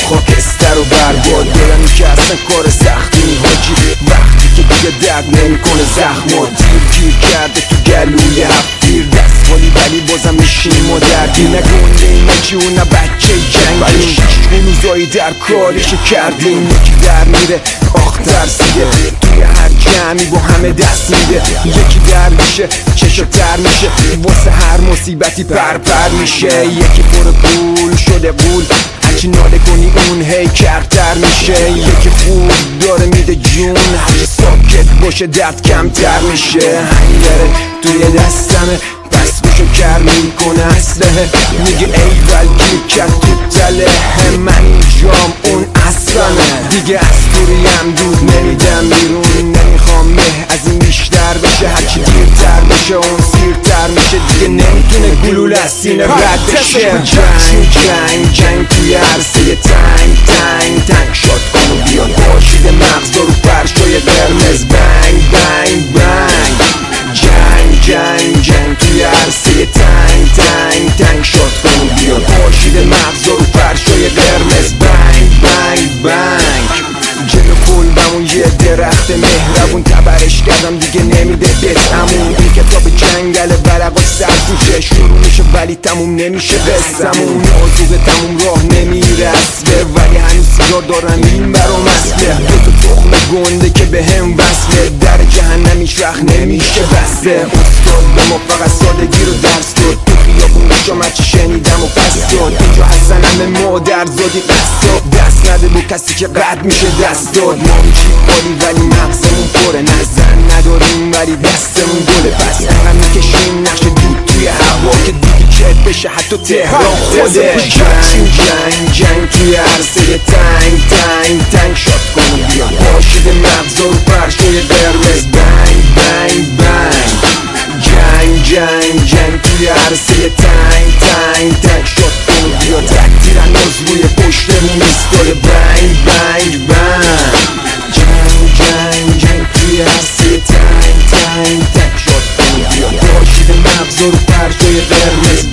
خاکستر و برباد دارن که اصلا کار سختی حاجی وقتی که دیگه درد نمیکنه زخمات گیر کرده تو گلوی هفتیر دست خالی ولی بازم میشیم و دردی نگونده اینه که اون بچه جنگیم اون روزایی در کارش کردیم یکی در میره آخ ترسیده توی هر جمعی با همه دست میده یکی در میشه چشو تر میشه واسه هر مصیبتی پر میشه یکی پر پول شده قول هرچی ناله کنی اون هی کرتر میشه یکی خوب داره میده جون هرچی ساکت باشه درد کمتر میشه هنگره توی دستمه پس بشو کر میکنه اسلحه میگه ایول گیر کرد تو تله من اینجام اون اصلانه دیگه از دوریم دود نمیدم بیرون نمیخوام مه از این بیشتر بشه هرچی دیرتر بشه اون سیرتر میشه دیگه نمیتونه گلوله از سینه رد بشه جنگ توی عرصه تنگ شاد کن و بیاد باشید مغز رو فرشای قرمز بنگ جنگ توی عرصه تنگ شاد کن و بیاد باشید مغز رو فرشای قرمز بنگ جلو کلبمون یه درخت مهربون تبرش کردم دیگه نمیده بسمون این کتاب جنگل برقاش سرزوشه شروع میشه ولی تموم نمیشه قصمون آزوغه تموم راه نمیرسه ولی هنوز سیگار دارم این برام اصله دو تخم گنده که به هم وصله در جهنم هیچ وقت نمیشه بسته استاد به ما فقط سادگی رو درس داد تو خیابون شما چی شنیدم و پس داد اینجا حسن همه مادر زادی قصاب دست نده با کسی که قد میشه دست داد ما میچی خالی ولی مغزمون پره نزن نداریم ولی دستمون گله پس انقدر میکشیم نقش دود توی هوا که دیگه چت بشه حتی تهران خودش جنگ توی عرصه تنگ شاد کن و بیان باشید مغز رو فرشای قرمز بنگ جنگ توی عرصه تنگ شاد کن و بیان تکتیرن از روی پشتمون ایستاده بنگ جنگ توی عرصه تنگ شاد کن و بیان باشید مغز رو فرشای قرمز